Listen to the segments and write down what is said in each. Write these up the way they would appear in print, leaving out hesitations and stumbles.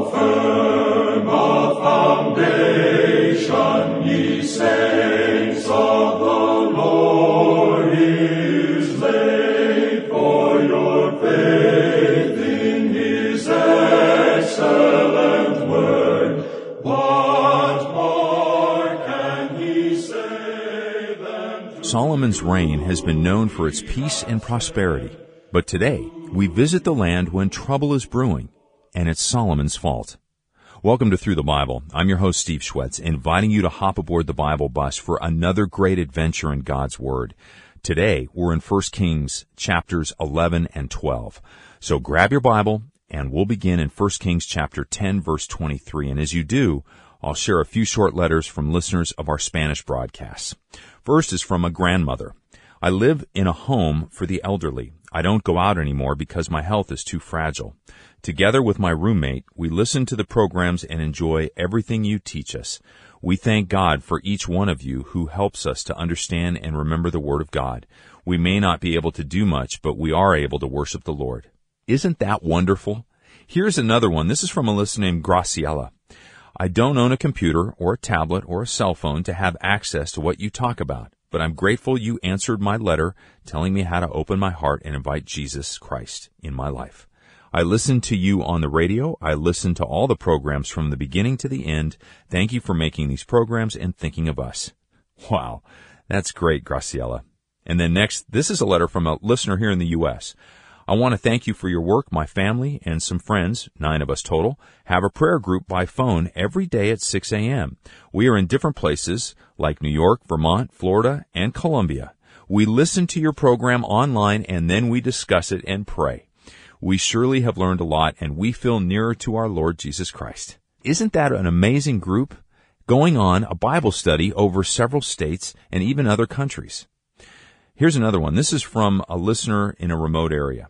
firm a foundation, ye saints of the Lord, is laid, for your faith in his excellent word. What more can he say than to... Solomon's reign has been known for its peace and prosperity. But today, we visit the land when trouble is brewing, and it's Solomon's fault. Welcome to Through the Bible. I'm your host, Steve Schwetz, inviting you to hop aboard the Bible bus for another great adventure in God's Word. Today, we're in 1 Kings chapters 11 and 12. So grab your Bible, and we'll begin in 1 Kings chapter 10, verse 23. And as you do, I'll share a few short letters from listeners of our Spanish broadcasts. First is from a grandmother. I live in a home for the elderly. I don't go out anymore because my health is too fragile. Together with my roommate, we listen to the programs and enjoy everything you teach us. We thank God for each one of you who helps us to understand and remember the Word of God. We may not be able to do much, but we are able to worship the Lord. Isn't that wonderful? Here's another one. This is from a listener named Graciela. I don't own a computer or a tablet or a cell phone to have access to what you talk about. But I'm grateful you answered my letter telling me how to open my heart and invite Jesus Christ in my life. I listen to you on the radio. I listen to all the programs from the beginning to the end. Thank you for making these programs and thinking of us. Wow, that's great, Graciela. And then next, this is a letter from a listener here in the U.S. I want to thank you for your work. My family and some friends, 9 of us total, have a prayer group by phone every day at 6 a.m. We are in different places like New York, Vermont, Florida, and Colombia. We listen to your program online and then we discuss it and pray. We surely have learned a lot and we feel nearer to our Lord Jesus Christ. Isn't that an amazing group? Going on a Bible study over several states and even other countries. Here's another one. This is from a listener in a remote area.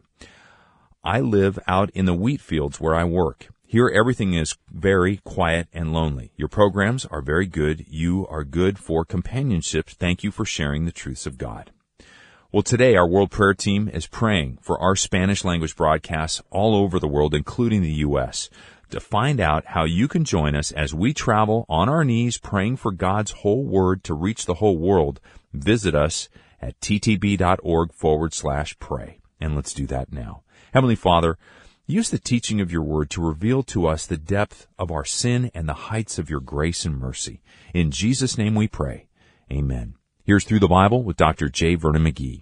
I live out in the wheat fields where I work. Here everything is very quiet and lonely. Your programs are very good. You are good for companionship. Thank you for sharing the truths of God. Well, today our World Prayer Team is praying for our Spanish language broadcasts all over the world, including the U.S. To find out how you can join us as we travel on our knees praying for God's whole word to reach the whole world, visit us at ttb.org/pray. And let's do that now. Heavenly Father, use the teaching of your word to reveal to us the depth of our sin and the heights of your grace and mercy. In Jesus' name we pray. Amen. Here's Through the Bible with Dr. J. Vernon McGee.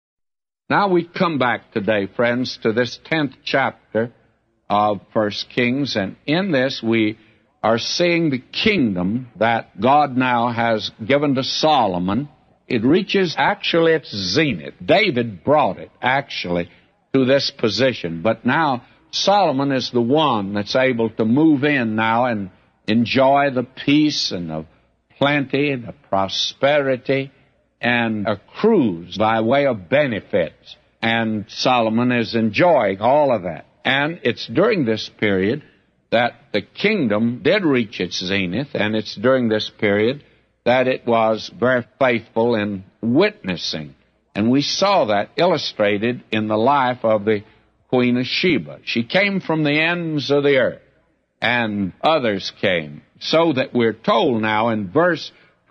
Now we come back today, friends, to this 10th chapter of 1 Kings, and in this we are seeing the kingdom that God now has given to Solomon. It reaches actually its zenith. David brought it actually to this position, but now Solomon is the one that's able to move in now and enjoy the peace and the plenty, the prosperity, and a cruise by way of benefits. And Solomon is enjoying all of that. And it's during this period that the kingdom did reach its zenith, and it's during this period that it was very faithful in witnessing. And we saw that illustrated in the life of the Queen of Sheba. She came from the ends of the earth, and others came. So that we're told now in verse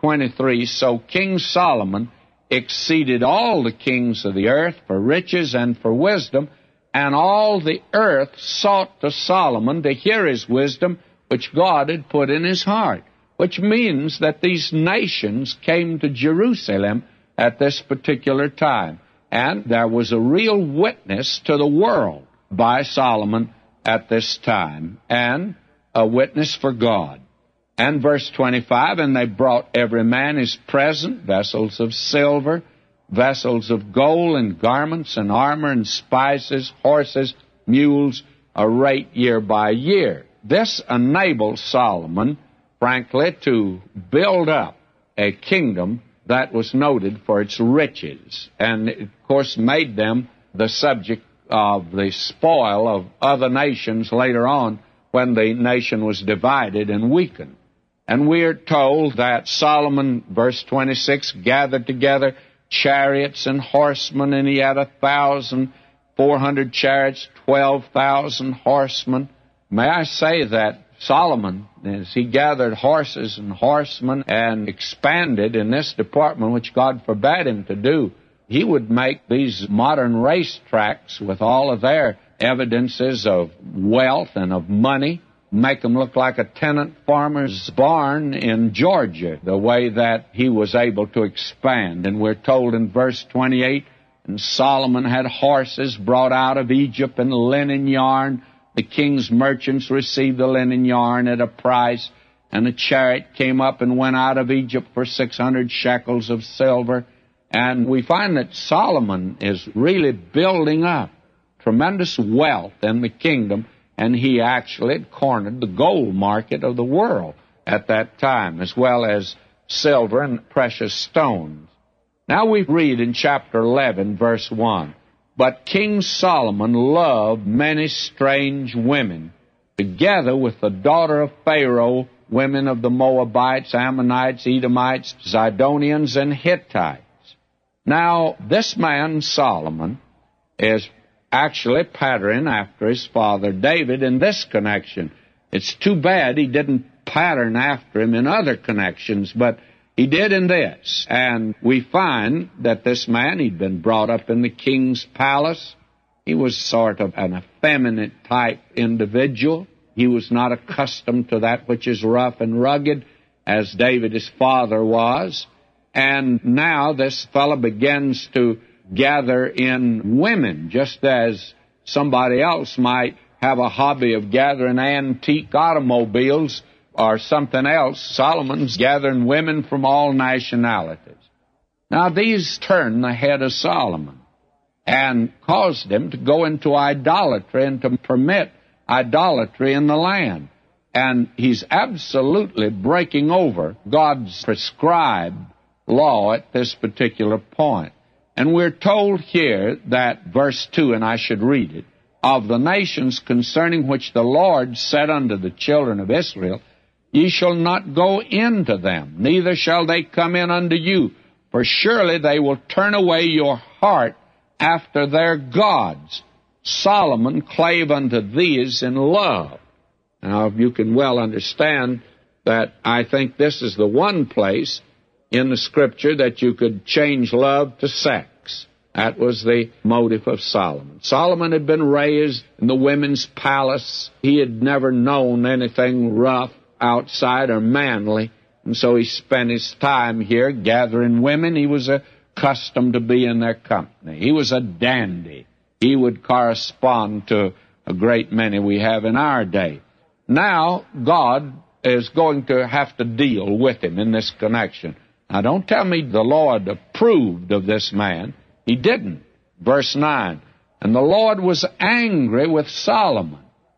23, so King Solomon exceeded all the kings of the earth for riches and for wisdom, and all the earth sought to Solomon to hear his wisdom, which God had put in his heart. Which means that these nations came to Jerusalem at this particular time. And there was a real witness to the world by Solomon at this time, and a witness for God. And verse 25, and they brought every man his present, vessels of silver, vessels of gold, and garments, and armor, and spices, horses, mules, a rate year by year. This enabled Solomon, frankly, to build up a kingdom that was noted for its riches, and it, of course, made them the subject of the spoil of other nations later on when the nation was divided and weakened. And we are told that Solomon, verse 26, gathered together chariots and horsemen, and he had 1,400 chariots, 12,000 horsemen, may I say that Solomon, as he gathered horses and horsemen and expanded in this department, which God forbade him to do, he would make these modern racetracks with all of their evidences of wealth and of money, make them look like a tenant farmer's barn in Georgia, the way that he was able to expand. And we're told in verse 28, and Solomon had horses brought out of Egypt and linen yarn. The king's merchants received the linen yarn at a price, and a chariot came up and went out of Egypt for 600 shekels of silver. And we find that Solomon is really building up tremendous wealth in the kingdom, and he actually had cornered the gold market of the world at that time, as well as silver and precious stones. Now we read in chapter 11, verse 1, "But King Solomon loved many strange women, together with the daughter of Pharaoh, women of the Moabites, Ammonites, Edomites, Zidonians, and Hittites." Now, this man, Solomon, is actually patterned after his father David in this connection. It's too bad he didn't pattern after him in other connections, but he did in this. And we find that this man, he'd been brought up in the king's palace. He was sort of an effeminate type individual. He was not accustomed to that which is rough and rugged, as David, his father, was. And now this fellow begins to gather in women, just as somebody else might have a hobby of gathering antique automobiles or something else. Solomon's gathering women from all nationalities. Now these turned the head of Solomon and caused him to go into idolatry and to permit idolatry in the land. And he's absolutely breaking over God's prescribed law at this particular point. And we're told here that, verse 2, and I should read it, "Of the nations concerning which the Lord said unto the children of Israel, Ye shall not go into them, neither shall they come in unto you, for surely they will turn away your heart after their gods. Solomon clave unto these in love." Now, you can well understand that I think this is the one place in the Scripture that you could change love to sex. That was the motive of Solomon. Solomon had been raised in the women's palace. He had never known anything rough outside or manly, and so he spent his time here gathering women. He was accustomed to be in their company. He was a dandy. He would correspond to a great many we have in our day. Now, God is going to have to deal with him in this connection. Now, don't tell me the Lord approved of this man. He didn't. Verse 9, "And the Lord was angry with Solomon."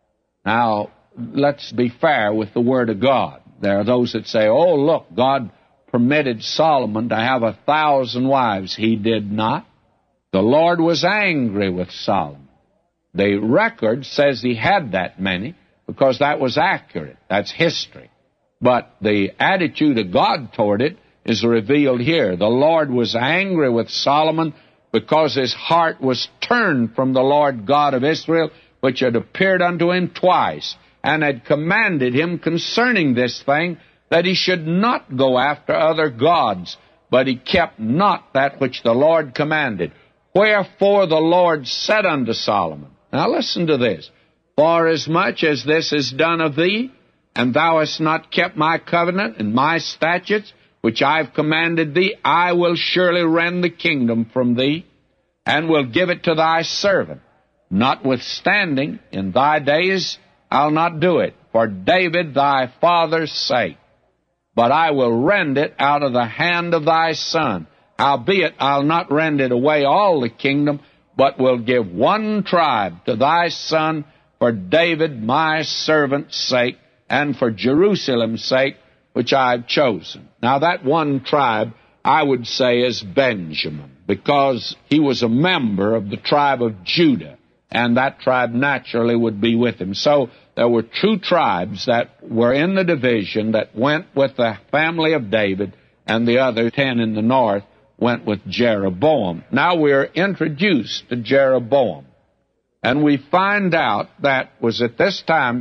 Now, let's be fair with the Word of God. There are those that say, "Oh, look, God permitted Solomon to have 1,000 wives." He did not. The Lord was angry with Solomon. The record says he had that many because that was accurate. That's history. But the attitude of God toward it is revealed here. The Lord was angry with Solomon because his heart was turned from the Lord God of Israel, which had appeared unto him twice, and had commanded him concerning this thing, that he should not go after other gods, but he kept not that which the Lord commanded. Wherefore the Lord said unto Solomon, now listen to this, "Forasmuch as this is done of thee, and thou hast not kept my covenant and my statutes, which I have commanded thee, I will surely rend the kingdom from thee, and will give it to thy servant. Notwithstanding, in thy days I'll not do it, for David thy father's sake. But I will rend it out of the hand of thy son. Howbeit, I'll not rend it away all the kingdom, but will give one tribe to thy son for David my servant's sake, and for Jerusalem's sake, which I've chosen." Now that one tribe, I would say, is Benjamin, because he was a member of the tribe of Judah, and that tribe naturally would be with him. So there were two tribes that were in the division that went with the family of David, and the other 10 in the north went with Jeroboam. Now we're introduced to Jeroboam, and we find out that was at this time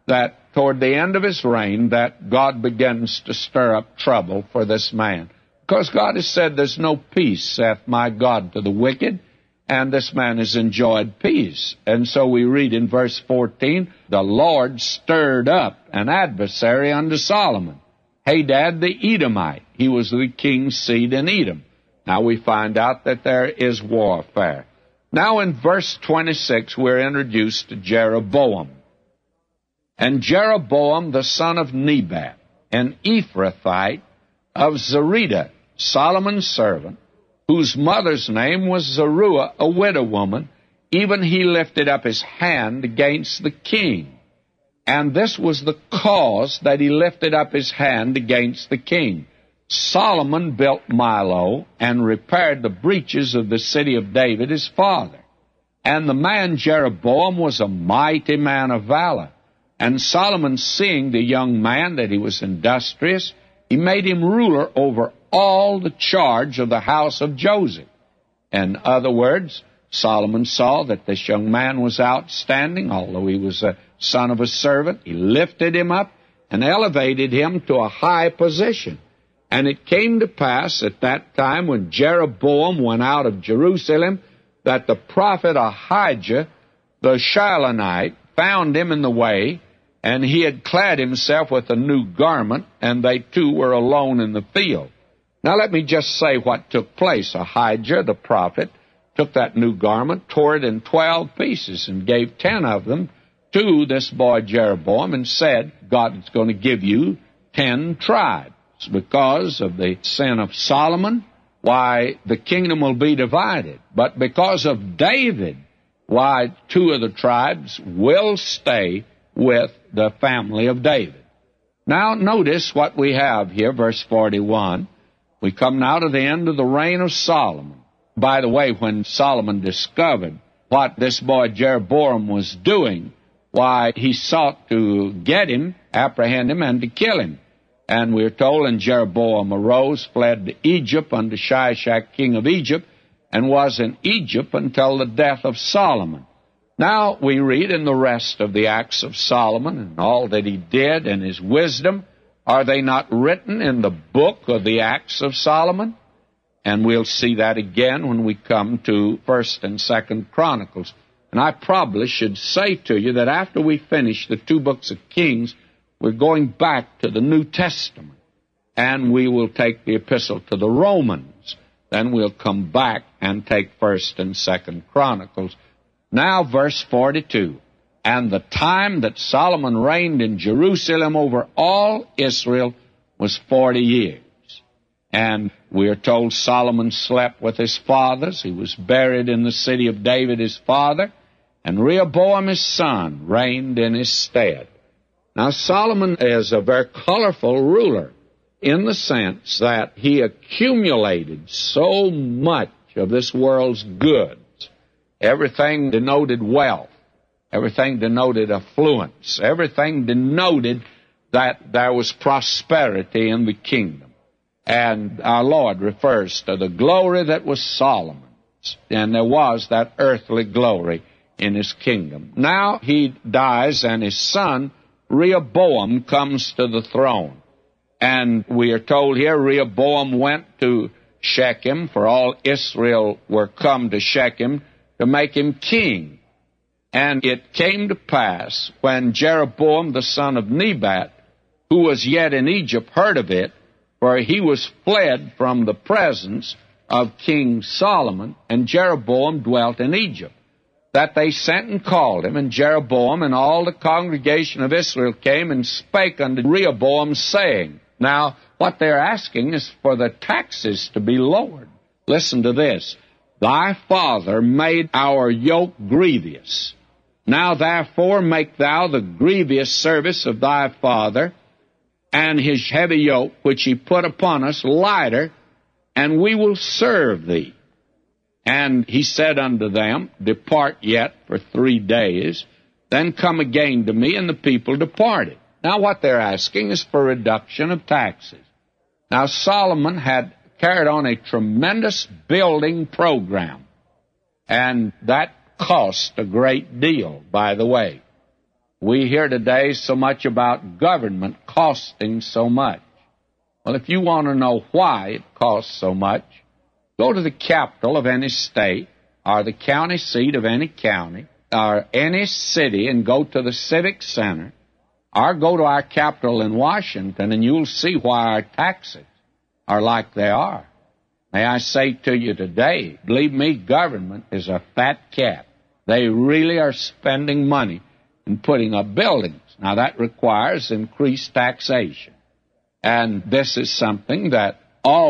that toward the end of his reign that God begins to stir up trouble for this man. Because God has said, there's no peace, saith my God, to the wicked, and this man has enjoyed peace. And so we read in verse 14, the Lord stirred up an adversary unto Solomon, Hadad the Edomite. He was the king's seed in Edom. Now we find out that there is warfare. Now in verse 26, we're introduced to Jeroboam. And Jeroboam, the son of Nebat, an Ephrathite of Zerida, Solomon's servant, whose mother's name was Zeruiah, a widow woman, even he lifted up his hand against the king. And this was the cause that he lifted up his hand against the king. Solomon built Millo and repaired the breaches of the city of David his father. And the man Jeroboam was a mighty man of valor. And Solomon, seeing the young man that he was industrious, he made him ruler over all the charge of the house of Joseph. In other words, Solomon saw that this young man was outstanding, although he was a son of a servant. He lifted him up and elevated him to a high position. And it came to pass at that time when Jeroboam went out of Jerusalem that the prophet Ahijah the Shilonite found him in the way, and he had clad himself with a new garment, and they two were alone in the field. Now let me just say what took place. Ahijah the prophet took that new garment, tore it in 12 pieces, and gave 10 of them to this boy Jeroboam, and said, God is going to give you 10 tribes. Because of the sin of Solomon, why, the kingdom will be divided. But because of David, why, 2 of the tribes will stay with the family of David. Now notice what we have here, verse 41. We come now to the end of the reign of Solomon. By the way, when Solomon discovered what this boy Jeroboam was doing, why, he sought to get him, apprehend him, and to kill him. And we're told, and Jeroboam arose, fled to Egypt unto Shishak, king of Egypt, and was in Egypt until the death of Solomon. Now we read in the rest of the acts of Solomon and all that he did and his wisdom. Are they not written in the book of the acts of Solomon? And we'll see that again when we come to 1st and 2nd Chronicles. And I probably should say to you that after we finish the 2 books of Kings, we're going back to the New Testament, and we will take the epistle to the Romans. Then we'll come back and take 1st and 2nd Chronicles. Now, verse 42. And the time that Solomon reigned in Jerusalem over all Israel was 40 years. And we are told Solomon slept with his fathers. He was buried in the city of David his father, and Rehoboam his son reigned in his stead. Now, Solomon is a very colorful ruler in the sense that he accumulated so much of this world's goods. Everything denoted wealth. Everything denoted affluence. Everything denoted that there was prosperity in the kingdom. And our Lord refers to the glory that was Solomon's. And there was that earthly glory in his kingdom. Now he dies, and his son Rehoboam comes to the throne. And we are told here Rehoboam went to Shechem, for all Israel were come to Shechem to make him king. And it came to pass, when Jeroboam the son of Nebat, who was yet in Egypt, heard of it, for he was fled from the presence of King Solomon, and Jeroboam dwelt in Egypt, that they sent and called him, and Jeroboam and all the congregation of Israel came and spake unto Rehoboam, saying, now, what they're asking is for the taxes to be lowered. Listen to this. Thy father made our yoke grievous. Now, therefore, make thou the grievous service of thy father, and his heavy yoke, which he put upon us, lighter, and we will serve thee. And he said unto them, depart yet for 3 days, then come again to me, and the people departed. Now what they're asking is for reduction of taxes. Now Solomon had carried on a tremendous building program, and that cost a great deal, by the way. We hear today so much about government costing so much. Well, if you want to know why it costs so much, go to the capital of any state or the county seat of any county or any city and go to the civic center or go to our capital in Washington and you'll see why our taxes are like they are. May I say to you today, believe me, government is a fat cat. They really are spending money in putting up buildings. Now, that requires increased taxation. And this is something that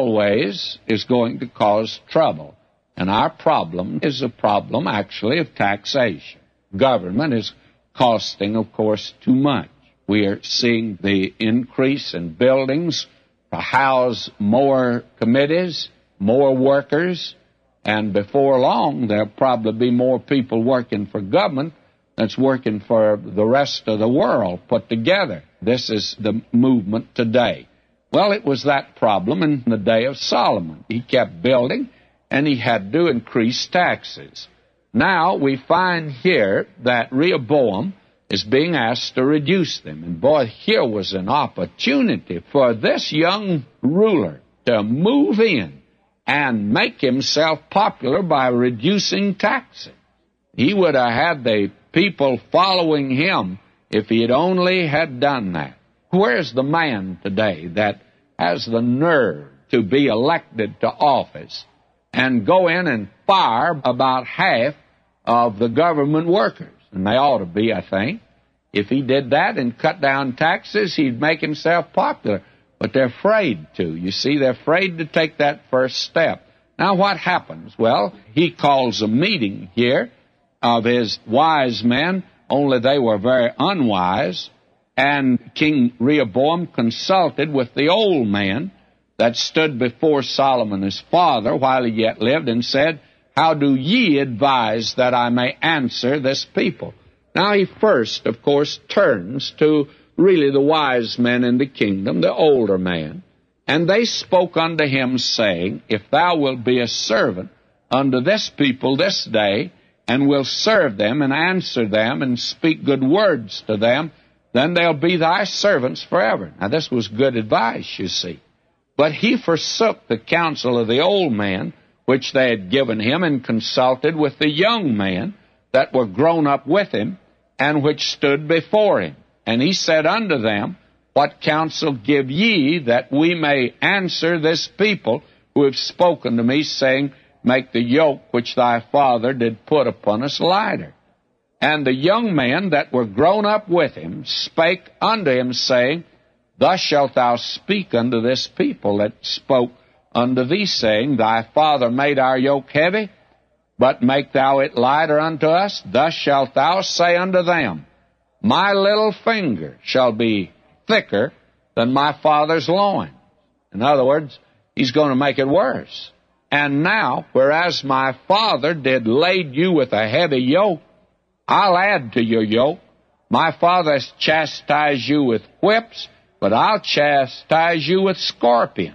always is going to cause trouble. And our problem is a problem, actually, of taxation. Government is costing, of course, too much. We are seeing the increase in buildings to house more committees, more workers, and before long there'll probably be more people working for government that's working for the rest of the world put together. This is the movement today. Well, it was that problem in the day of Solomon. He kept building, and he had to increase taxes. Now we find here that Rehoboam is being asked to reduce them. And boy, here was an opportunity for this young ruler to move in and make himself popular by reducing taxes. He would have had the people following him if he had only had done that. Where's the man today that has the nerve to be elected to office and go in and fire about half of the government workers? And they ought to be, I think. If he did that and cut down taxes, he'd make himself popular. But they're afraid to. You see, they're afraid to take that first step. Now, what happens? Well, he calls a meeting here of his wise men, only they were very unwise. And King Rehoboam consulted with the old man that stood before Solomon his father while he yet lived and said, "How do ye advise that I may answer this people?" Now he first, of course, turns to really the wise men in the kingdom, the older man. And they spoke unto him, saying, "If thou wilt be a servant unto this people this day, and will serve them and answer them and speak good words to them, then they'll be thy servants forever." Now this was good advice, you see. But he forsook the counsel of the old man, which they had given him, and consulted with the young man that were grown up with him, and which stood before him. And he said unto them, "What counsel give ye, that we may answer this people who have spoken to me, saying, Make the yoke which thy father did put upon us lighter?" And the young men that were grown up with him spake unto him, saying, "Thus shalt thou speak unto this people that spoke unto thee, saying, Thy father made our yoke heavy, but make thou it lighter unto us. Thus shalt thou say unto them, My little finger shall be thicker than my father's loin." In other words, he's going to make it worse. "And now, whereas my father did lade you with a heavy yoke, I'll add to your yoke. My father has chastised you with whips, but I'll chastise you with scorpions."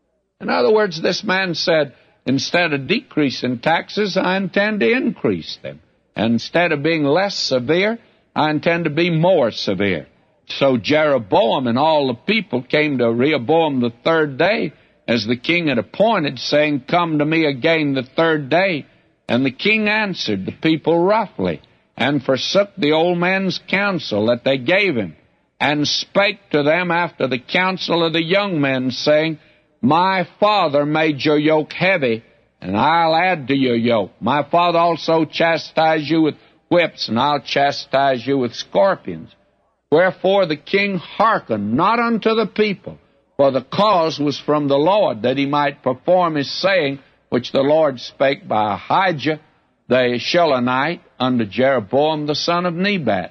In other words, this man said, instead of decreasing taxes, I intend to increase them. And instead of being less severe, I intend to be more severe. So Jeroboam and all the people came to Rehoboam the third day, as the king had appointed, saying, "Come to me again the third day." And the king answered the people roughly, and forsook the old man's counsel that they gave him, and spake to them after the counsel of the young men, saying, "My father made your yoke heavy, and I'll add to your yoke. My father also chastised you with whips, and I'll chastise you with scorpions." Wherefore the king hearkened not unto the people, for the cause was from the Lord, that he might perform his saying, which the Lord spake by Ahijah the Shilonite unto Jeroboam the son of Nebat.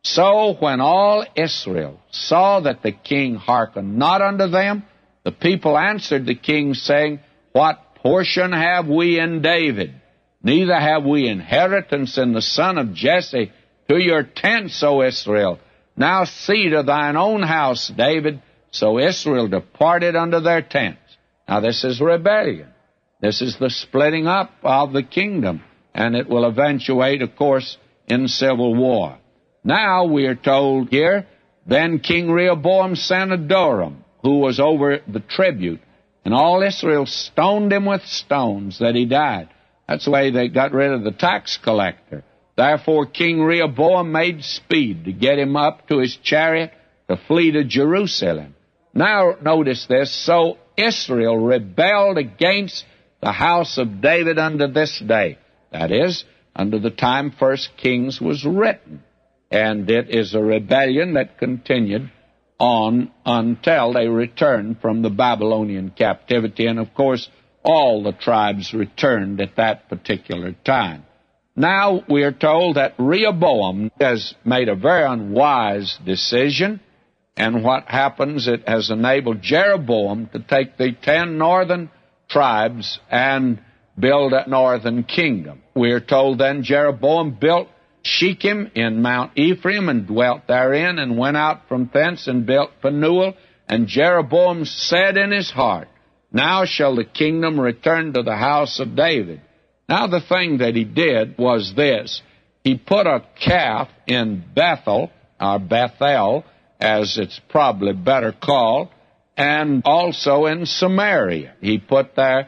So when all Israel saw that the king hearkened not unto them, the people answered the king, saying, "What portion have we in David? Neither have we inheritance in the son of Jesse. To your tents, O Israel. Now see to thine own house, David." So Israel departed unto their tents. Now this is rebellion. This is the splitting up of the kingdom, and it will eventuate, of course, in civil war. Now we are told here, then King Rehoboam sent Adoram, who was over the tribute, and all Israel stoned him with stones that he died. That's the way they got rid of the tax collector. Therefore King Rehoboam made speed to get him up to his chariot to flee to Jerusalem. Now notice this, so Israel rebelled against the house of David unto this day. That is, unto the time First Kings was written. And it is a rebellion that continued on until they returned from the Babylonian captivity. And of course, all the tribes returned at that particular time. Now we are told that Rehoboam has made a very unwise decision. And what happens, it has enabled Jeroboam to take the 10 northern tribes and build a northern kingdom. We are told then Jeroboam built Shechem in Mount Ephraim and dwelt therein, and went out from thence and built Phanuel. And Jeroboam said in his heart, now shall the kingdom return to the house of David. Now the thing that he did was this. He put a calf in Bethel, or Bethel, as it's probably better called, and also in Samaria. He put there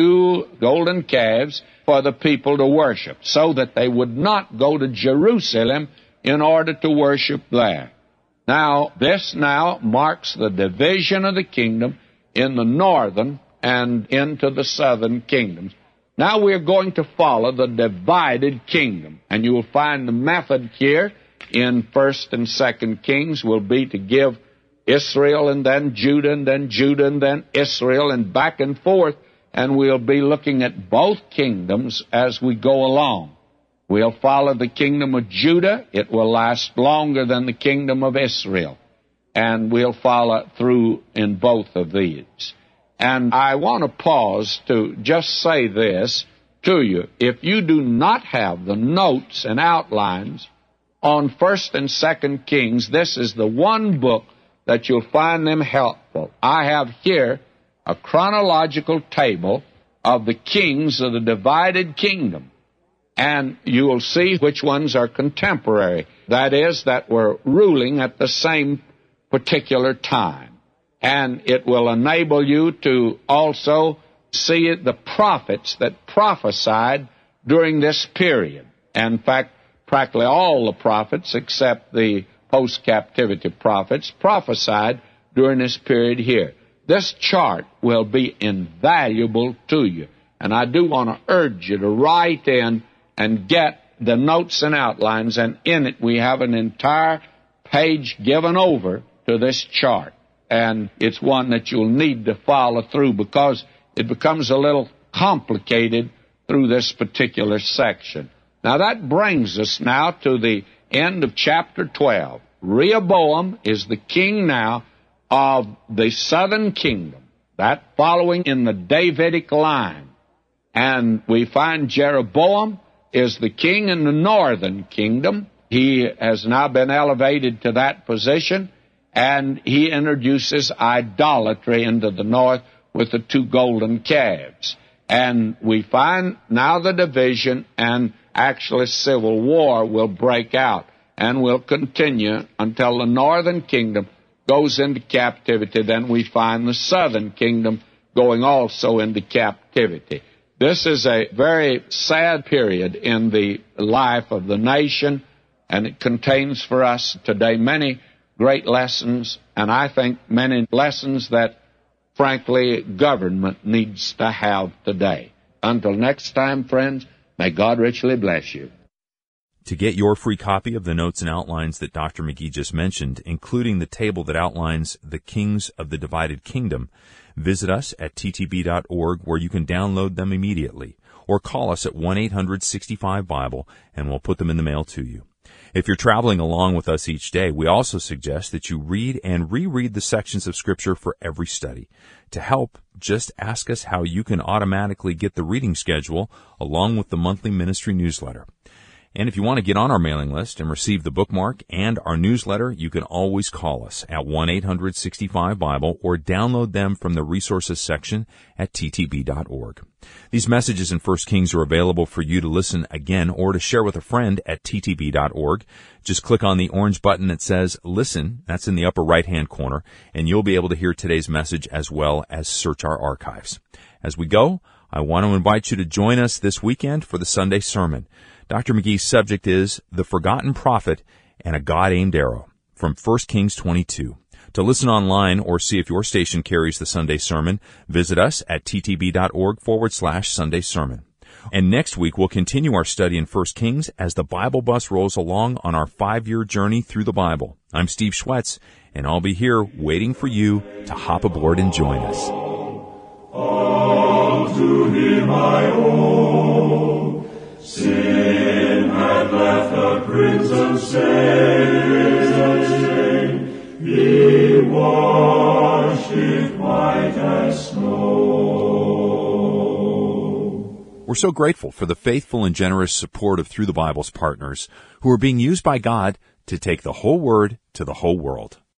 2 golden calves for the people to worship, so that they would not go to Jerusalem in order to worship there. Now, this now marks the division of the kingdom in the northern and into the southern kingdoms. Now we're going to follow the divided kingdom, and you will find the method here in 1st and 2nd Kings will be to give Israel and then Judah and then Judah and then Israel and back and forth, and we'll be looking at both kingdoms as we go along. We'll follow the kingdom of Judah. It will last longer than the kingdom of Israel, and we'll follow through in both of these. And I want to pause to just say this to you. If you do not have the notes and outlines on 1st and 2nd Kings, this is the one book that you'll find them helpful. I have here a chronological table of the kings of the divided kingdom, and you will see which ones are contemporary, that is, that were ruling at the same particular time. And it will enable you to also see the prophets that prophesied during this period. And in fact, practically all the prophets, except the post-captivity prophets, prophesied during this period here. This chart will be invaluable to you. And I do want to urge you to write in and get the notes and outlines, and in it we have an entire page given over to this chart. And it's one that you'll need to follow through because it becomes a little complicated through this particular section. Now that brings us now to the end of chapter 12. Rehoboam is the king now of the southern kingdom, that following in the Davidic line. And we find Jeroboam is the king in the northern kingdom. He has now been elevated to that position, and he introduces idolatry into the north with the 2 golden calves. And we find now the division, and actually civil war will break out and will continue until the northern kingdom goes into captivity. Then we find the southern kingdom going also into captivity. This is a very sad period in the life of the nation, and it contains for us today many great lessons, and I think many lessons that, frankly, government needs to have today. Until next time, friends, may God richly bless you. To get your free copy of the notes and outlines that Dr. McGee just mentioned, including the table that outlines the kings of the divided kingdom, visit us at ttb.org, where you can download them immediately, or call us at 1-800-65-BIBLE, and we'll put them in the mail to you. If you're traveling along with us each day, we also suggest that you read and reread the sections of Scripture for every study. To help, just ask us how you can automatically get the reading schedule along with the monthly ministry newsletter. And if you want to get on our mailing list and receive the bookmark and our newsletter, you can always call us at 1-800-65-BIBLE or download them from the resources section at ttb.org. These messages in 1 Kings are available for you to listen again or to share with a friend at ttb.org. Just click on the orange button that says Listen, that's in the upper right-hand corner, and you'll be able to hear today's message as well as search our archives. As we go, I want to invite you to join us this weekend for the Sunday sermon. Dr. McGee's subject is The Forgotten Prophet and a God-Aimed Arrow from 1 Kings 22. To listen online or see if your station carries the Sunday sermon, visit us at ttb.org/Sunday sermon. And next week we'll continue our study in 1 Kings as the Bible bus rolls along on our 5-year journey through the Bible. I'm Steve Schwetz, and I'll be here waiting for you to hop aboard and join us. All to Him I owe. Sin had left a crimson stain. He washed it white as snow. We're so grateful for the faithful and generous support of Through the Bible's partners who are being used by God to take the whole Word to the whole world.